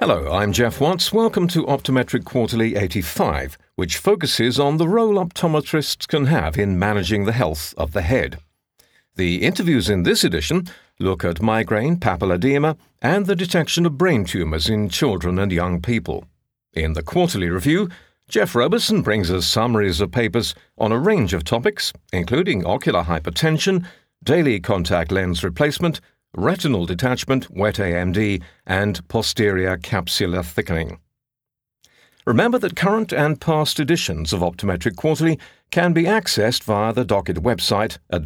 Hello, I'm Jeff Watts. Welcome to Optometric Quarterly 85, which focuses on the role optometrists can have in managing the health of the head. The interviews in this edition look at migraine, papilledema, and the detection of brain tumours in children and young people. In the quarterly review, Jeff Roberson brings us summaries of papers on a range of topics, including ocular hypertension, daily contact lens replacement, retinal detachment, wet AMD, and posterior capsular thickening. Remember that current and past editions of Optometric Quarterly can be accessed via the Docket website at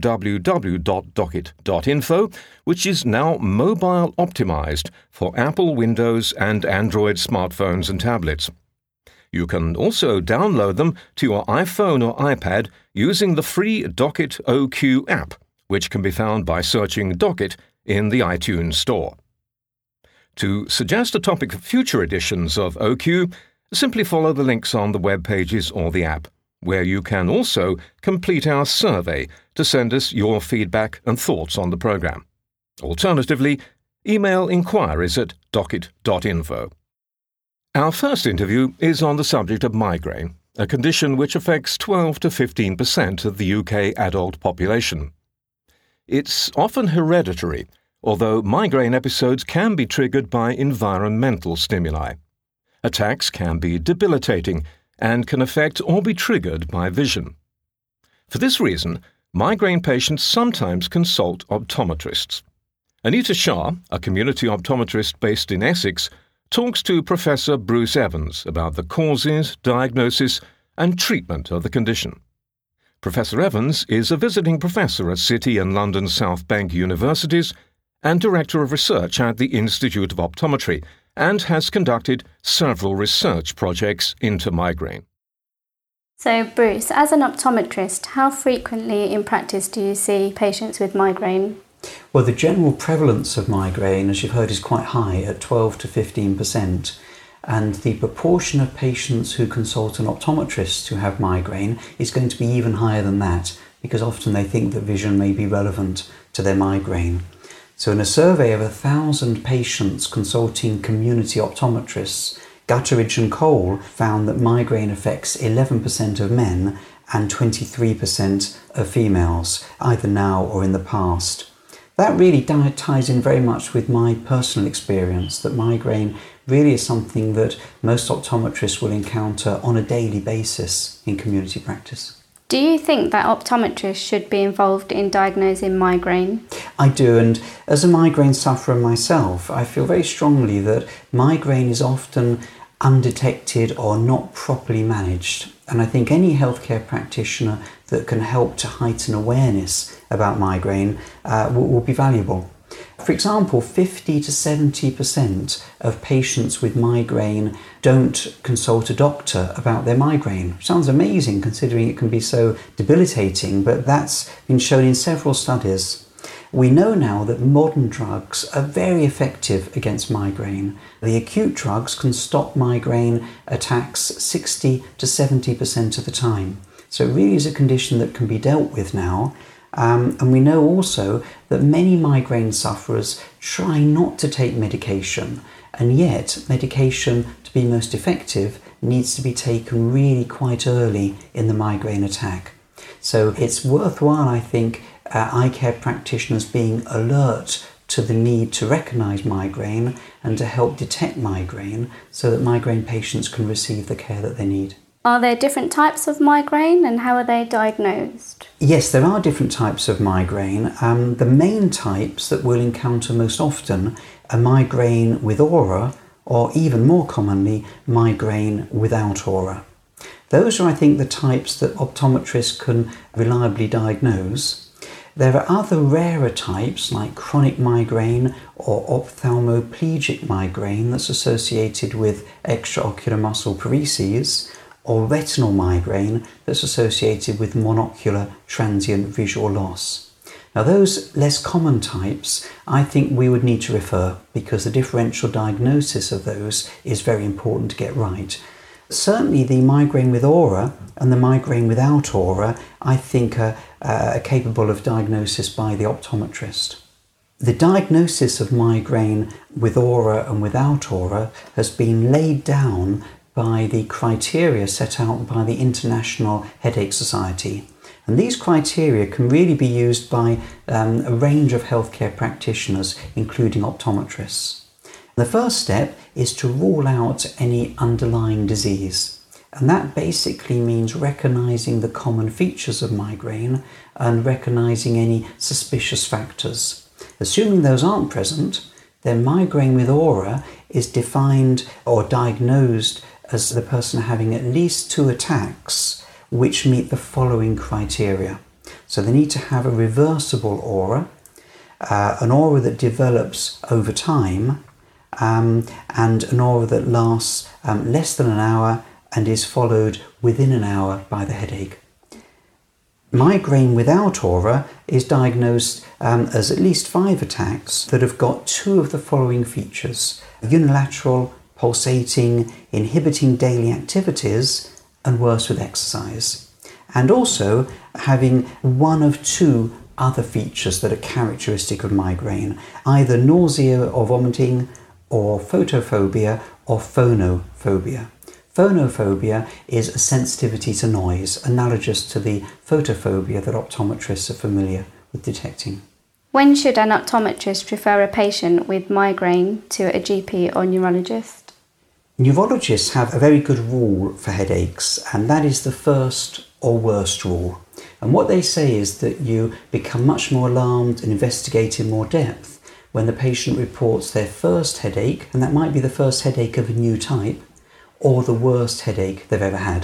www.docket.info, which is now mobile optimized for Apple, Windows, and Android smartphones and tablets. You can also download them to your iPhone or iPad using the free Docket OQ app, which can be found by searching Docket in the iTunes Store. To suggest a topic for future editions of OQ, simply follow the links on the web pages or the app, where you can also complete our survey to send us your feedback and thoughts on the program. Alternatively, email inquiries at docket.info. Our first interview is on the subject of migraine, a condition which affects 12 to 15% of the UK adult population. It's often hereditary, although migraine episodes can be triggered by environmental stimuli. Attacks can be debilitating and can affect or be triggered by vision. For this reason, migraine patients sometimes consult optometrists. Anita Shah, a community optometrist based in Essex, talks to Professor Bruce Evans about the causes, diagnosis, and treatment of the condition. Professor Evans is a visiting professor at City and London South Bank Universities and Director of Research at the Institute of Optometry, and has conducted several research projects into migraine. So, Bruce, as an optometrist, how frequently in practice do you see patients with migraine? Well, the general prevalence of migraine, as you've heard, is quite high at 12 to 15%. And the proportion of patients who consult an optometrist who have migraine is going to be even higher than that, because often they think that vision may be relevant to their migraine. So in a survey of 1,000 patients consulting community optometrists, Gutteridge and Cole found that migraine affects 11% of men and 23% of females, either now or in the past. That really ties in very much with my personal experience, that migraine really is something that most optometrists will encounter on a daily basis in community practice. Do you think that optometrists should be involved in diagnosing migraine? I do, and as a migraine sufferer myself, I feel very strongly that migraine is often undetected or not properly managed. And I think any healthcare practitioner that can help to heighten awareness about migraine will be valuable. For example, 50 to 70% of patients with migraine don't consult a doctor about their migraine. Sounds amazing considering it can be so debilitating, but that's been shown in several studies. We know now that modern drugs are very effective against migraine. The acute drugs can stop migraine attacks 60 to 70% of the time. So it really is a condition that can be dealt with now. And we know also that many migraine sufferers try not to take medication, and yet medication, to be most effective, needs to be taken really quite early in the migraine attack. So it's worthwhile, I think, eye care practitioners being alert to the need to recognise migraine and to help detect migraine so that migraine patients can receive the care that they need. Are there different types of migraine and how are they diagnosed? Yes, there are different types of migraine. The main types that we'll encounter most often are migraine with aura, or even more commonly, migraine without aura. Those are, I think, the types that optometrists can reliably diagnose. There are other rarer types like chronic migraine or ophthalmoplegic migraine that's associated with extraocular muscle paresis, or retinal migraine that's associated with monocular transient visual loss. Now those less common types, I think we would need to refer, because the differential diagnosis of those is very important to get right. Certainly the migraine with aura and the migraine without aura, I think are capable of diagnosis by the optometrist. The diagnosis of migraine with aura and without aura has been laid down by the criteria set out by the International Headache Society. And these criteria can really be used by a range of healthcare practitioners, including optometrists. The first step is to rule out any underlying disease. And that basically means recognising the common features of migraine and recognising any suspicious factors. Assuming those aren't present, then migraine with aura is defined or diagnosed as the person having at least 2 attacks which meet the following criteria. So they need to have a reversible aura, an aura that develops over time, and an aura that lasts less than an hour and is followed within an hour by the headache. Migraine without aura is diagnosed as at least 5 attacks that have got 2 of the following features: unilateral, pulsating, inhibiting daily activities, and worse with exercise. And also having 1 of 2 other features that are characteristic of migraine, either nausea or vomiting, or photophobia or phonophobia. Phonophobia is a sensitivity to noise, analogous to the photophobia that optometrists are familiar with detecting. When should an optometrist refer a patient with migraine to a GP or neurologist? Neurologists have a very good rule for headaches, and that is the first or worst rule. And what they say is that you become much more alarmed and investigate in more depth when the patient reports their first headache, and that might be the first headache of a new type, or the worst headache they've ever had.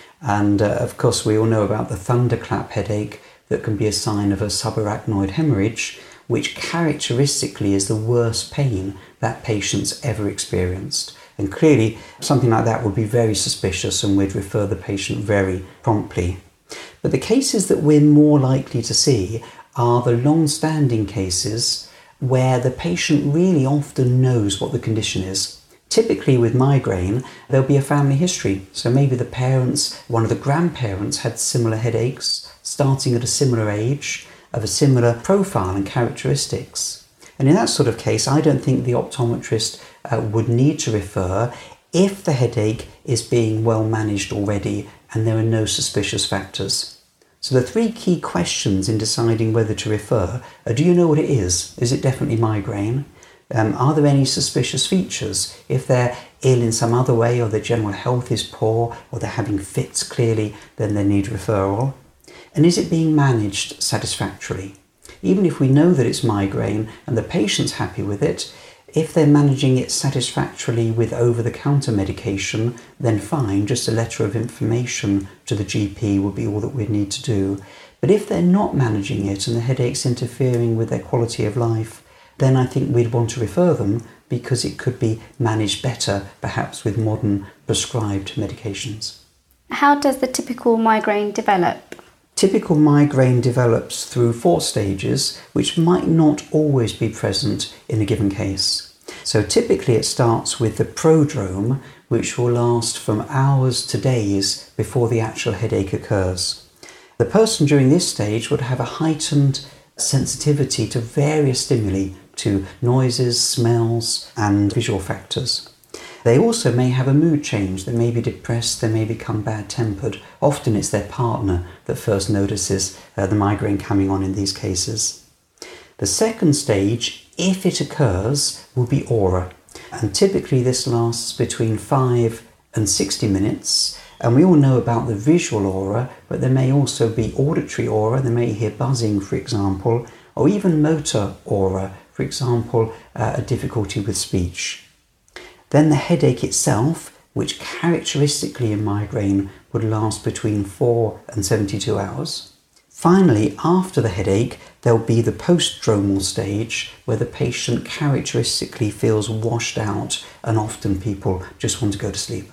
And of course we all know about the thunderclap headache that can be a sign of a subarachnoid hemorrhage, which characteristically is the worst pain that patient's ever experienced. And clearly something like that would be very suspicious, and we'd refer the patient very promptly. But the cases that we're more likely to see are the long-standing cases where the patient really often knows what the condition is. Typically with migraine, there'll be a family history. So maybe the parents, one of the grandparents had similar headaches, starting at a similar age, of a similar profile and characteristics. And in that sort of case, I don't think the optometrist would need to refer if the headache is being well managed already and there are no suspicious factors. So the 3 key questions in deciding whether to refer are: do you know what it is? Is it definitely migraine? Are there any suspicious features? If they're ill in some other way, or their general health is poor, or they're having fits clearly, then they need referral. And is it being managed satisfactorily? Even if we know that it's migraine and the patient's happy with it, if they're managing it satisfactorily with over-the-counter medication, then fine, just a letter of information to the GP would be all that we'd need to do. But if they're not managing it and the headache's interfering with their quality of life, then I think we'd want to refer them, because it could be managed better, perhaps with modern prescribed medications. How does the typical migraine develop? Typical migraine develops through 4 stages, which might not always be present in a given case. So typically it starts with the prodrome, which will last from hours to days before the actual headache occurs. The person during this stage would have a heightened sensitivity to various stimuli, to noises, smells, and visual factors. They also may have a mood change. They may be depressed, they may become bad-tempered. Often it's their partner that first notices the migraine coming on in these cases. The second stage, if it occurs, will be aura. And typically this lasts between 5 and 60 minutes. And we all know about the visual aura, but there may also be auditory aura. They may hear buzzing, for example, or even motor aura, for example, a difficulty with speech. Then the headache itself, which characteristically in migraine would last between 4 and 72 hours. Finally, after the headache, there'll be the postdromal stage, where the patient characteristically feels washed out, and often people just want to go to sleep.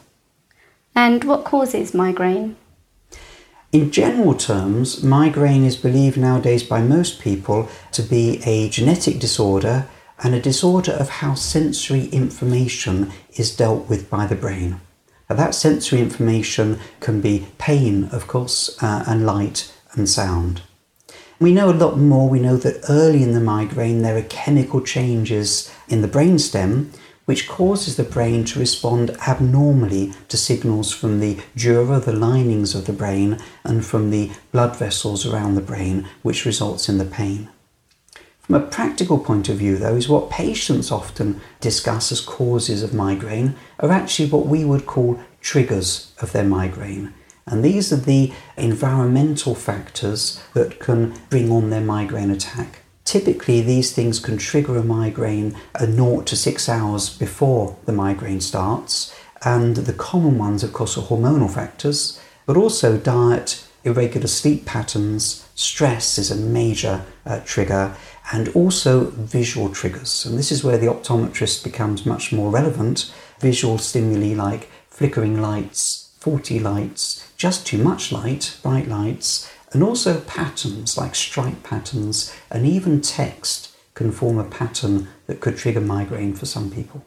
And what causes migraine? In general terms, migraine is believed nowadays by most people to be a genetic disorder and a disorder of how sensory information is dealt with by the brain. Now, that sensory information can be pain, of course, and light and sound. We know a lot more. We know that early in the migraine there are chemical changes in the brainstem which causes the brain to respond abnormally to signals from the dura, the linings of the brain, and from the blood vessels around the brain, which results in the pain. From a practical point of view, though, is what patients often discuss as causes of migraine are actually what we would call triggers of their migraine. And these are the environmental factors that can bring on their migraine attack. Typically, these things can trigger a migraine 0 to 6 hours before the migraine starts. And the common ones, of course, are hormonal factors, but also diet, irregular sleep patterns, stress is a major trigger, and also visual triggers. And this is where the optometrist becomes much more relevant. Visual stimuli like flickering lights, faulty lights, just too much light, bright lights, and also patterns like stripe patterns, and even text can form a pattern that could trigger migraine for some people.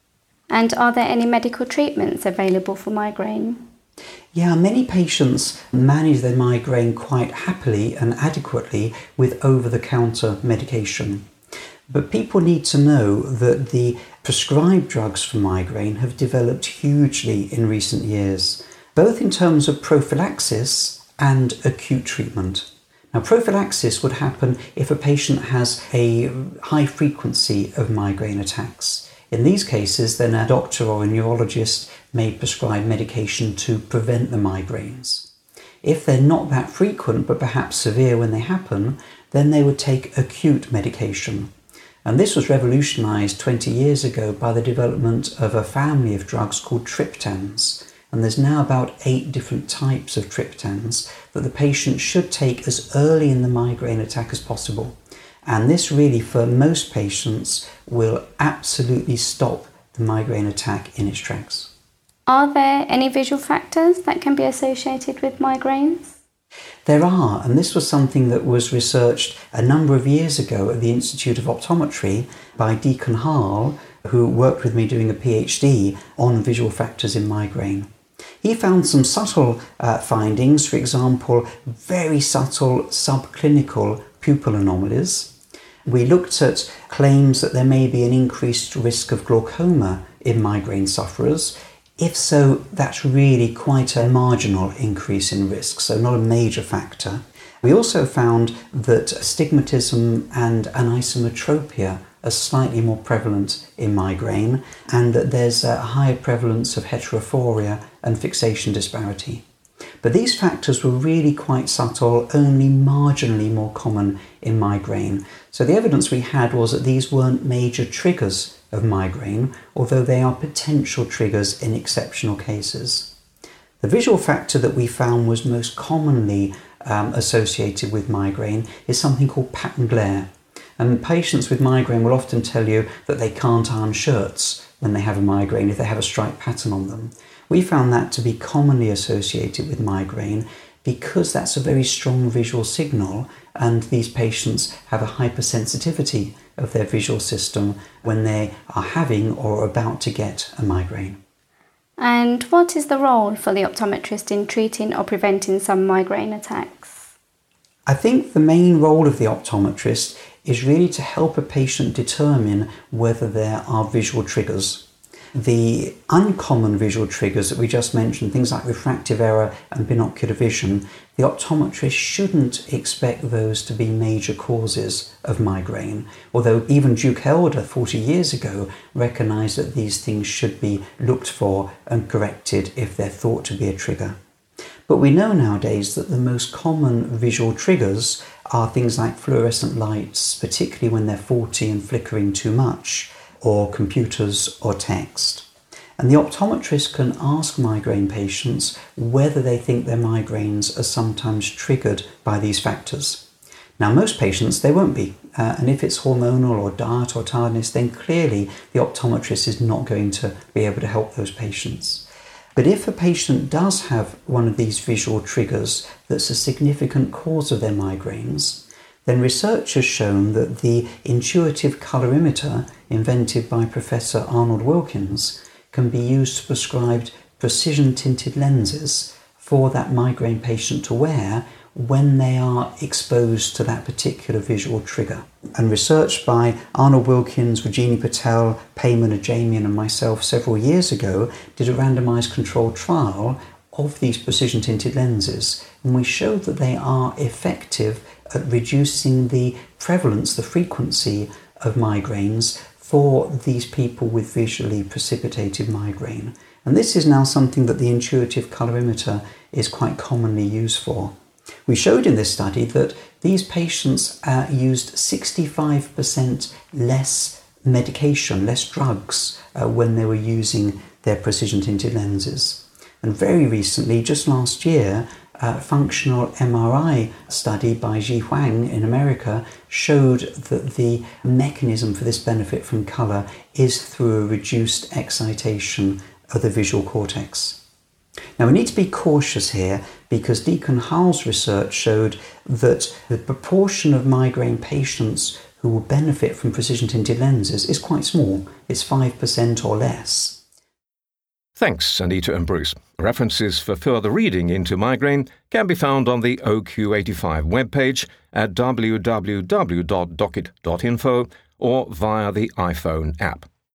And are there any medical treatments available for migraine? Yeah, many patients manage their migraine quite happily and adequately with over-the-counter medication. But people need to know that the prescribed drugs for migraine have developed hugely in recent years, both in terms of prophylaxis and acute treatment. Now, prophylaxis would happen if a patient has a high frequency of migraine attacks. In these cases, then a doctor or a neurologist may prescribe medication to prevent the migraines. If they're not that frequent, but perhaps severe when they happen, then they would take acute medication. And this was revolutionized 20 years ago by the development of a family of drugs called triptans. And there's now about 8 different types of triptans that the patient should take as early in the migraine attack as possible. And this really, for most patients, will absolutely stop the migraine attack in its tracks. Are there any visual factors that can be associated with migraines? There are, and this was something that was researched a number of years ago at the Institute of Optometry by Deacon Hall, who worked with me doing a PhD on visual factors in migraine. He found some subtle findings, for example, very subtle subclinical pupil anomalies. We looked at claims that there may be an increased risk of glaucoma in migraine sufferers. If so, that's really quite a marginal increase in risk, so not a major factor. We also found that astigmatism and anisometropia are slightly more prevalent in migraine, and that there's a higher prevalence of heterophoria and fixation disparity. But these factors were really quite subtle, only marginally more common in migraine. So the evidence we had was that these weren't major triggers of migraine, although they are potential triggers in exceptional cases. The visual factor that we found was most commonly associated with migraine is something called pattern glare. And patients with migraine will often tell you that they can't iron shirts when they have a migraine if they have a stripe pattern on them. We found that to be commonly associated with migraine because that's a very strong visual signal, and these patients have a hypersensitivity of their visual system when they are having or are about to get a migraine. And what is the role for the optometrist in treating or preventing some migraine attacks? I think the main role of the optometrist is really to help a patient determine whether there are visual triggers. The uncommon visual triggers that we just mentioned, things like refractive error and binocular vision, the optometrist shouldn't expect those to be major causes of migraine, although even Duke Elder 40 years ago recognised that these things should be looked for and corrected if they're thought to be a trigger. But we know nowadays that the most common visual triggers are things like fluorescent lights, particularly when they're faulty and flickering too much, or computers or text. And the optometrist can ask migraine patients whether they think their migraines are sometimes triggered by these factors. Now, most patients, they won't be. And if it's hormonal or diet or tiredness, then clearly the optometrist is not going to be able to help those patients. But if a patient does have one of these visual triggers that's a significant cause of their migraines, then research has shown that the intuitive colorimeter invented by Professor Arnold Wilkins can be used to prescribe precision tinted lenses for that migraine patient to wear when they are exposed to that particular visual trigger. And research by Arnold Wilkins, Rajini Patel, Payman Ajamian and myself several years ago did a randomised controlled trial of these precision tinted lenses, and we showed that they are effective at reducing the prevalence, the frequency of migraines for these people with visually precipitated migraine. And this is now something that the intuitive colorimeter is quite commonly used for. We showed in this study that these patients used 65% less medication, less drugs, when they were using their precision tinted lenses. And very recently, just last year, a functional MRI study by Ji Huang in America showed that the mechanism for this benefit from colour is through a reduced excitation of the visual cortex. Now we need to be cautious here because Deacon Hall's research showed that the proportion of migraine patients who will benefit from precision tinted lenses is quite small. It's 5% or less. Thanks, Anita and Bruce. References for further reading into migraine can be found on the OQ85 webpage at www.docket.info or via the iPhone app.